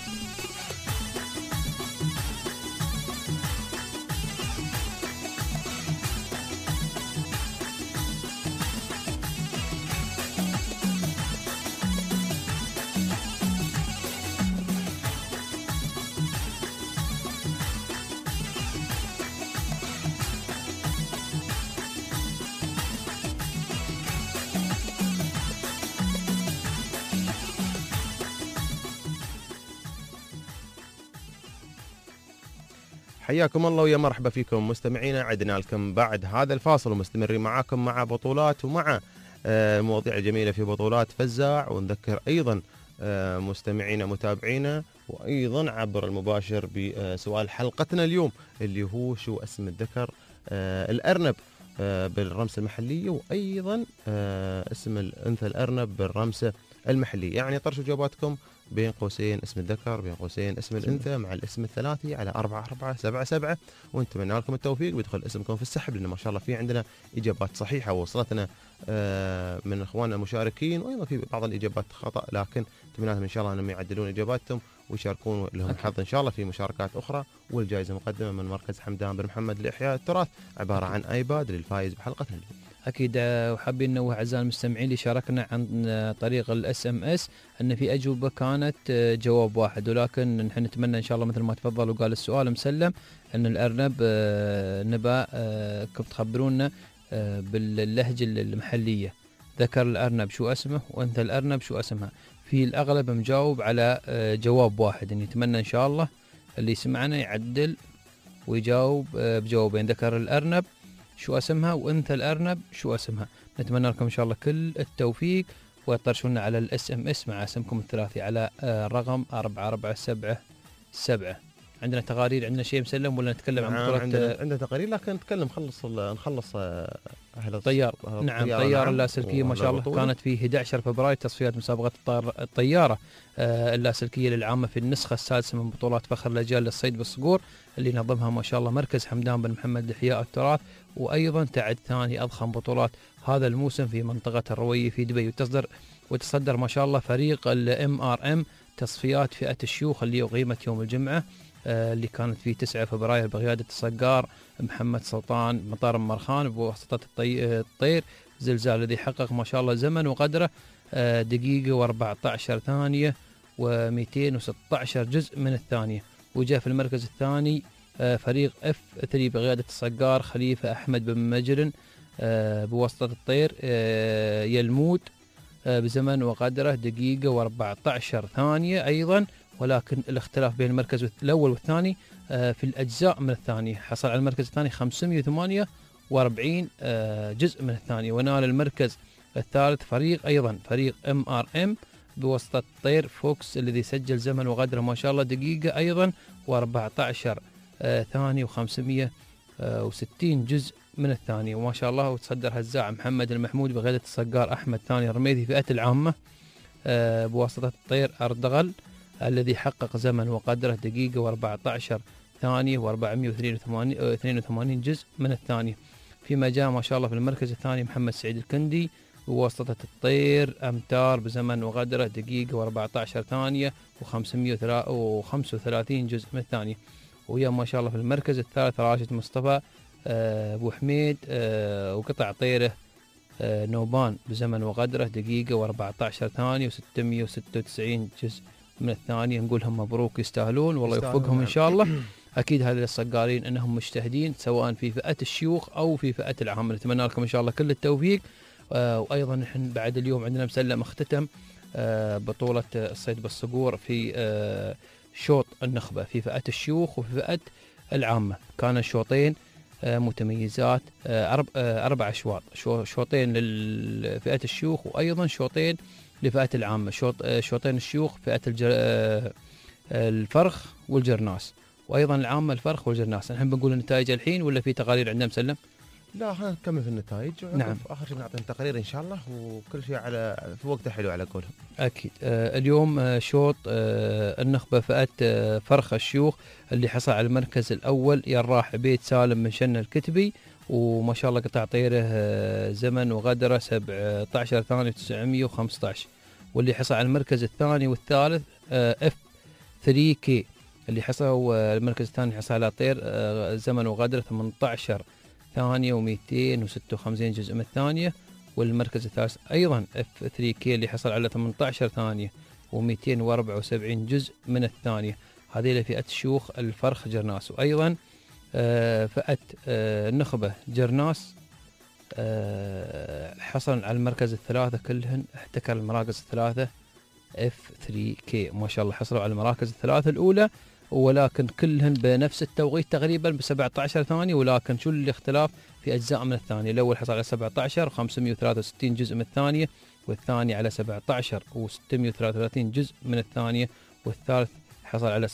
حياكم الله ويا مرحبا فيكم مستمعينا. عدنا لكم بعد هذا الفاصل ومستمرين معاكم مع بطولات ومع مواضيع جميلة في بطولات فزاع. ونذكر أيضا مستمعينا متابعينا وأيضا عبر المباشر بسؤال حلقتنا اليوم اللي هو شو اسم الذكر الأرنب بالرمسة المحلية، وأيضا اسم الأنثى الأرنب بالرمسة المحلية. يعني طرشوا جواباتكم بين قوسين اسم الذكر، بين قوسين اسم الأنثى، مع الاسم الثلاثي على 4477، ونتمنى لكم التوفيق ويدخل اسمكم في السحب، لأن ما شاء الله في عندنا إجابات صحيحة وصلتنا من إخواننا المشاركين، وأيضا في بعض الإجابات خطأ، لكن نتمنى لهم إن شاء الله أنهم يعدلون إجاباتهم ويشاركون لهم حظ إن شاء الله في مشاركات أخرى. والجائزة مقدمة من مركز حمدان بن محمد لإحياء التراث، عبارة عن آيباد للفائز بحلقتنا اليوم. أكيد. وحابين نوه أعزائي المستمعين اللي شاركنا عن طريق الSMS أن في أجوبة كانت جواب واحد، ولكن نحن نتمنى إن شاء الله مثل ما تفضل وقال السؤال مسلم أن الأرنب نبا كيف تخبرونا باللهجة المحلية، ذكر الأرنب شو اسمه وأنثى الأرنب شو اسمها. في الأغلب مجاوب على جواب واحد، نتمنى إن شاء الله اللي يسمعنا يعدل ويجاوب بجوابين، ذكر الأرنب شو اسمها وانثى الارنب شو اسمها. نتمنى لكم ان شاء الله كل التوفيق، وطرشونا على الSMS مع اسمكم الثلاثي على رقم 4477. عندنا تقارير، عندنا شيء مسلم ولا نتكلم عن بطولة؟ عندنا تقارير، لكن نتكلم نخلص طيار. نعم، طيارة اللاسلكية ما شاء الله كانت في 11 فبراير تصفيات مسابقة الطيارة اللاسلكية للعامة في النسخة السادسة من بطولات فخر الأجيال للصيد بالصقور، اللي نظمها ما شاء الله مركز حمدان بن محمد لإحياء التراث، وأيضا تعد ثاني أضخم بطولات هذا الموسم في منطقة الروية في دبي. وتصدر ما شاء الله فريق MRM تصفيات فئة الشيوخ اللي أقيمت يوم الجمعة اللي كانت في 9 فبراير بقيادة الصقار محمد سلطان مطار مرخان بواسطة الطير. زلزال الذي حقق ما شاء الله زمن وقدره دقيقة و14 ثانية و216 جزء من الثانية. وجاء في المركز الثاني فريق F3 بقيادة الصقار خليفة أحمد بن مجرن بواسطة الطير يلمود بزمن وقدره دقيقة و14 ثانية أيضا، ولكن الاختلاف بين المركز الأول والثاني في الأجزاء من الثانية. حصل على المركز الثاني 548 جزء من الثانية. ونال المركز الثالث فريق MRM بواسطة الطير فوكس الذي سجل زمن وقدره ما شاء الله دقيقة أيضا و14 ثانية و560 جزء من الثانية وما شاء الله. وتصدر هزاع محمد المحمود بقيادة الصقار أحمد ثاني الرميدي فئة العامة بواسطة الطير أردغل الذي حقق زمن وقدره دقيقة و14 ثانية و482 جزء من الثانية. فيما جاء ما شاء الله في المركز الثاني محمد سعيد الكندي بواسطة الطير أمتار بزمن وقدره دقيقة و14 ثانية و535 جزء من الثانية. ويا ما شاء الله في المركز الثالث راشد مصطفى أبو حميد وقطع طيره نوبان بزمن وقدره دقيقة و14 ثانية و696 جزء من الثانية. نقولهم مبروك، يستاهلون والله يوفقهم إن شاء الله. أكيد هذه الصقارين أنهم مجتهدين سواء في فئة الشيوخ أو في فئة العامة. نتمنى لكم إن شاء الله كل التوفيق. وأيضا نحن بعد اليوم عندنا مسلم اختتم بطولة الصيد بالصقور في شوط النخبة في فئة الشيوخ وفي فئة العامة. كان الشوطين متميزات 4 أشواط، شوطين لفئة الشيوخ وأيضا شوطين لفئة العامة. شوطين الشيوخ فئة الفرخ والجرناس، وأيضا العامة الفرخ والجرناس. نحن بنقول النتائج الحين ولا في تقارير عندنا مسلم؟ لا خلينا نكمل في النتائج. نعم. اخر شيء نعطي تقرير ان شاء الله، وكل شيء على في وقته حلو على قولهم. اكيد. اليوم شوط النخبه فئه فرخ الشيوخ اللي حصل على المركز الاول يراح عبيد سالم من شن الكتبي، وما شاء الله قطع طيره زمن وغدره 17/8/915. واللي حصل على المركز الثاني والثالث F3K اللي حصل المركز الثاني حصل على طير زمن وغدره 18/8/256 جزء من الثانيه. والمركز الثالث ايضا F3K اللي حصل على 18/8/274 جزء من الثانيه. هذه فئه شيوخ الفرخ جرناس. وايضا فئه النخبه جرناس حصل على المركز الثلاثه، كلهن احتكر المراكز الثلاثه F3K ما شاء الله حصلوا على المراكز الثلاثه الاولى، ولكن كلهن بنفس التوقيت تقريبا ب 17 ثانيه، ولكن شو الاختلاف في اجزاء من الثانيه. الاول حصل على 17/563 جزء من الثانيه، والثاني على 17/633 جزء من الثانيه، والثالث حصل على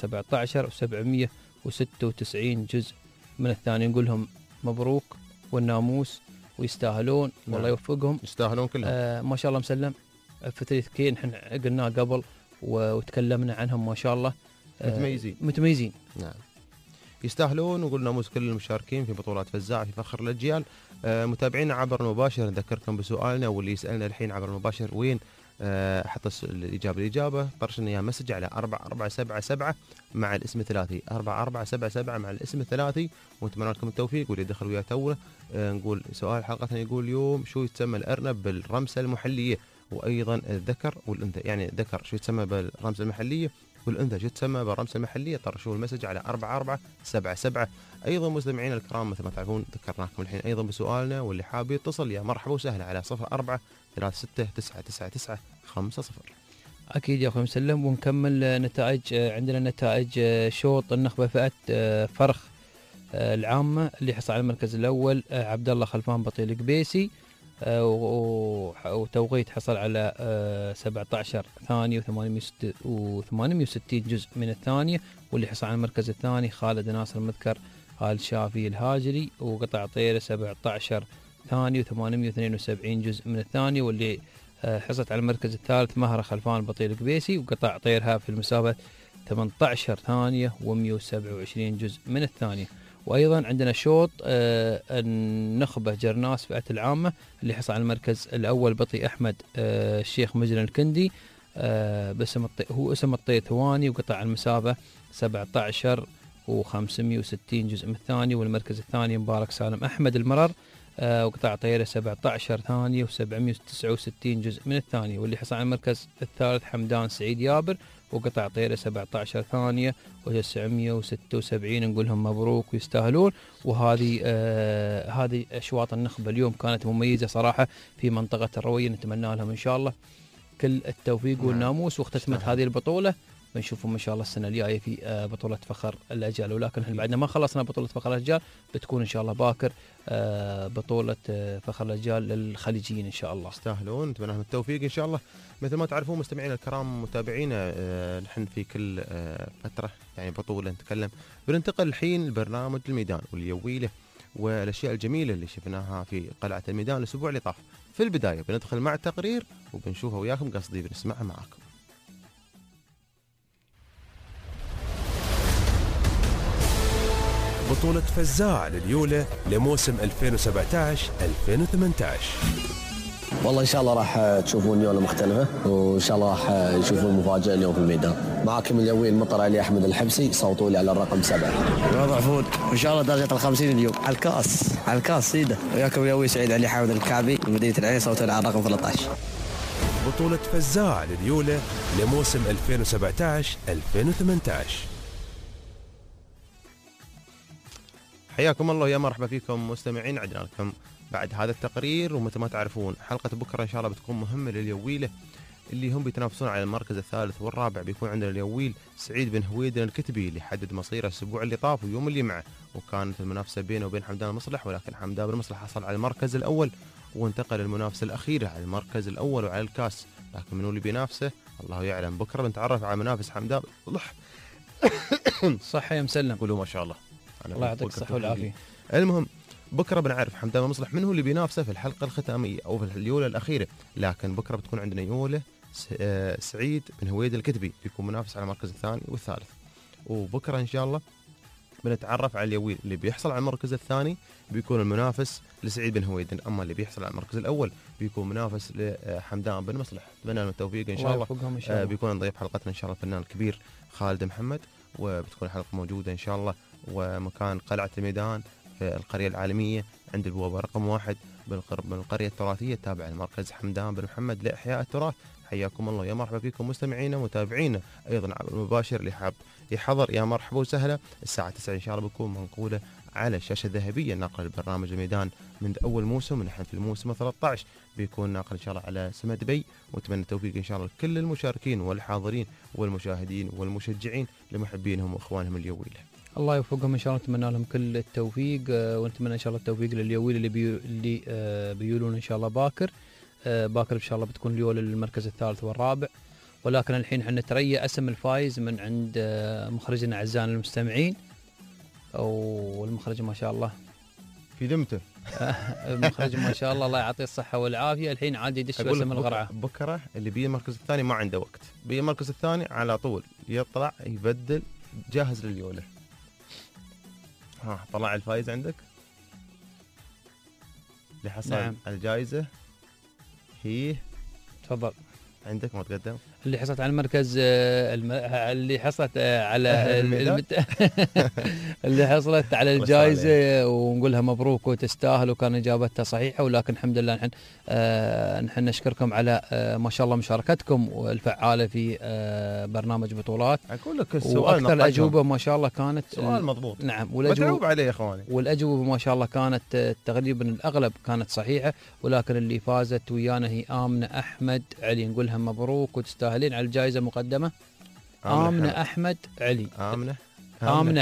17/796 جزء من الثانيه. نقول لهم مبروك والناموس ويستاهلون. نعم. والله يوفقهم، يستاهلون كلهم. ما شاء الله مسلم. F3K نحن قلناه قبل وتكلمنا عنهم ما شاء الله متميزين. نعم يستاهلون. وقلنا ناموس كل المشاركين في بطولات فزاعة في فخر الأجيال. متابعينا عبر المباشر نذكركم بسؤالنا، واللي يسألنا الحين عبر المباشر وين حط الإجابة طرشنا إياها مسج على 4477 مع الاسم الثلاثي 4477 مع الاسم الثلاثي، ونتمنى لكم التوفيق. واللي دخل ويا توه نقول سؤال حلقتنا يقول اليوم شو يتسمى الأرنب بالرمسة المحلية، وأيضا الذكر والأنثى، يعني الذكر شو يتسمى بالرمسة المحلية والأنثى شو تسمى بالرمسة المحلية. طرشوا المسج على 4477. أيضا مستمعينا الكرام مثل ما تعرفون ذكرناكم الحين أيضا بسؤالنا، واللي حاب يتصل يا مرحبا وسهلا على 0436999950. أكيد يا أخوي مسلم. ونكمل نتائج. عندنا نتائج شوط النخبة فئة فرخ العامة اللي حصل على المركز الأول عبد الله خلفان بطيل القبيسي، وتوقيت حصل على 17/8/860 جزء من الثانية. واللي حصل على المركز الثاني خالد ناصر مذكر آل شافي الهاجري، وقطع طيره 17/8/872 جزء من الثانية. واللي حصلت على المركز الثالث مهرة خلفان بطيل القبيسي، وقطع طيرها في المسافة 18/8/127 جزء من الثانية. وايضا عندنا شوط النخبه جرناس فئه العامه اللي حصل على المركز الاول بطي احمد الشيخ مجرى الكندي، باسم هو اسم الطير ثواني، وقطع المسافه 17/560 جزء من الثاني. والمركز الثاني مبارك سالم احمد المرر، وقطع طيره 17/8/769 جزء من الثاني. واللي حصل على المركز الثالث حمدان سعيد يابر، وقطع طيره 17/8/976. نقول لهم مبروك ويستاهلون. وهذه هذه اشواط النخبه اليوم كانت مميزه صراحه في منطقه الرويه، نتمنى لهم ان شاء الله كل التوفيق والناموس. واختتمت هذه البطوله بنشوفهم ان شاء الله السنه الجايه في بطوله فخر الاجيال. ولكن احنا بعدنا ما خلصنا بطوله فخر الاجيال، بتكون ان شاء الله باكر بطوله فخر الاجيال للخليجيين ان شاء الله. يستاهلون، نتمنى لهم التوفيق ان شاء الله. مثل ما تعرفون مستمعينا الكرام متابعينا، نحن في كل فتره يعني بطوله نتكلم. بننتقل الحين لبرنامج الميدان واليويله والاشياء الجميله اللي شفناها في قلعه الميدان الاسبوع اللي طاف. في البدايه بندخل مع التقرير وبنشوفه وياكم، قصدي بنسمعها معاكم. بطولة فزاع لليولة لموسم 2017-2018. والله ان شاء الله راح تشوفون يولة مختلفة، وان شاء الله راح تشوفون مفاجأة اليوم في الميدان. معاكم اليومي المطر علي احمد الحبسي، صوتوا لي على الرقم 7. وضع فود وان شاء الله درجة 50 اليوم على الكاس سيدة. وياكم اليومي سعيد علي حامد الكعبي من مدينة العين، صوتوا لي على الرقم 13. بطولة فزاع لليولة لموسم 2017-2018. حياكم الله يا مرحبا فيكم مستمعين. عدنا لكم بعد هذا التقرير. ومثل ما تعرفون حلقة بكرة إن شاء الله بتكون مهمة لليويلة اللي هم بيتنافسون على المركز الثالث والرابع. بيكون عندنا اليويل سعيد بن هويدن الكتبي اللي حدد مصيره الأسبوع اللي طاف ويوم اللي معه، وكانت المنافسة بينه وبين حمدان المصلح، ولكن حمدان بن المصلح حصل على المركز الأول وانتقل المنافسة الأخيرة على المركز الأول وعلى الكاس. لكن منو اللي بينافسه الله يعلم. بكرة بنتعرف على منافس حمدان صحة يا مسلم. قولوا ما شاء الله. الله يعطيك الصحة والعافية. المهم بكره بنعرف حمدان بن مصلح من هو اللي بينافسه في الحلقه الختاميه او في اليوله الاخيره، لكن بكره بتكون عندنا يوله سعيد بن هويد الكتبي بيكون منافس على المركز الثاني والثالث. وبكره ان شاء الله بنتعرف على اليويل اللي بيحصل على المركز الثاني بيكون المنافس لسعيد بن هويدن، اما اللي بيحصل على المركز الاول بيكون منافس لحمدان بن مصلح. اتمنى لهم التوفيق ان شاء الله. بيكون ضيف حلقتنا ان شاء الله الفنان الكبير خالد محمد، وبتكون الحلقه موجوده ان شاء الله، ومكان قلعه الميدان في القريه العالميه عند البوابه رقم 1 بالقرب من القريه التراثيه التابعه لمركز حمدان بن محمد لاحياء التراث. حياكم الله، يا مرحبا فيكم مستمعينا ومتابعينا ايضا عبر المباشر اللي حاب يحضر يا مرحبا وسهلا. الساعه 9 ان شاء الله بتكون منقوله على الشاشه الذهبيه ناقل البرنامج الميدان من اول موسم، ونحن في الموسم 13 بيكون ناقل ان شاء الله على سما دبي. ونتمنى التوفيق ان شاء الله لكل المشاركين والحاضرين والمشاهدين والمشجعين لمحبينهم واخوانهم اليويله. الله يوفقهم ان شاء الله، نتمنى لهم كل التوفيق، ونتمنى ان شاء الله التوفيق لليويل اللي بيولون ان شاء الله باكر ان شاء الله بتكون اليوله للمركز الثالث والرابع. ولكن الحين احنا نتريا اسم الفايز من عند مخرجنا اعزائنا المستمعين، والمخرج ما شاء الله في ذمته المخرج ما شاء الله يعطيه الصحه والعافيه. الحين عاد يدش اسم القرعه. بكره اللي بيه المركز الثاني ما عنده وقت، بيه المركز الثاني على طول يطلع يبدل جاهز لليوله. طلع الفايز عندك اللي حصل نعم. الجائزه هي تفضل عندك ما تقدم اللي حصلت على المركز اللي حصلت على اللي حصلت على الجائزه، ونقولها مبروك وتستاهل، وكان اجابتها صحيحه. ولكن الحمد لله نحن نشكركم على ما شاء الله مشاركتكم الفعاله في برنامج بطولات. اقول لك السؤال واكثر الاجوبه ما شاء الله كانت سؤال مضبوط. نعم، وتعوب عليه يا اخواني، والاجوبه ما شاء الله كانت تقريبا الاغلب كانت صحيحه. ولكن اللي فازت ويانا هي آمنة أحمد علي، نقولها مبروك وتستاهلين على الجائزة المقدمة. آمنة أحمد علي، آمنة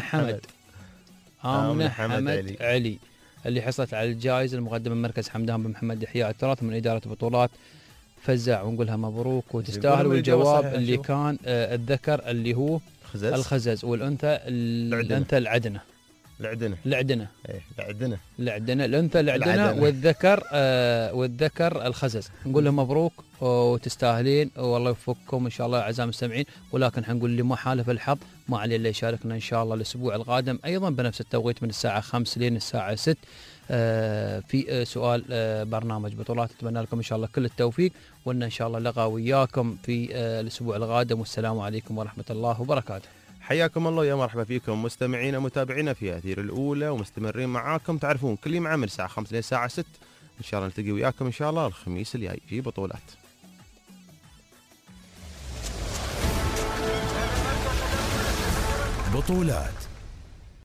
حمد علي اللي حصلت على الجائزة المقدمة من مركز حمدان بن محمد إحياء التراث من إدارة بطولات فزاع، ونقولها مبروك وتستاهل. والجواب اللي كان الذكر اللي هو الخزز، والأنثى الأنثى العدنة. العدنة الأنثى العدنة، والذكر الخزز. نقول لهم مبروك وتستاهلين، والله يوفقكم ان شاء الله اعزائي المستمعين. ولكن حنقول اللي ما حالف الحظ ما عليه الا يشاركنا ان شاء الله الاسبوع القادم ايضا بنفس التوقيت من الساعه 5 لين الساعه 6 في سؤال برنامج بطولات. اتمنى لكم ان شاء الله كل التوفيق، وان شاء الله لقى وياكم في الاسبوع القادم. والسلام عليكم ورحمه الله وبركاته. حياكم الله، يا مرحبا فيكم مستمعينا ومتابعينا في أثير الأولى، ومستمرين معاكم. تعرفون كل يوم من الساعة 5 للساعة 6 إن شاء الله نلتقي وياكم إن شاء الله الخميس الجاي في بطولات. بطولات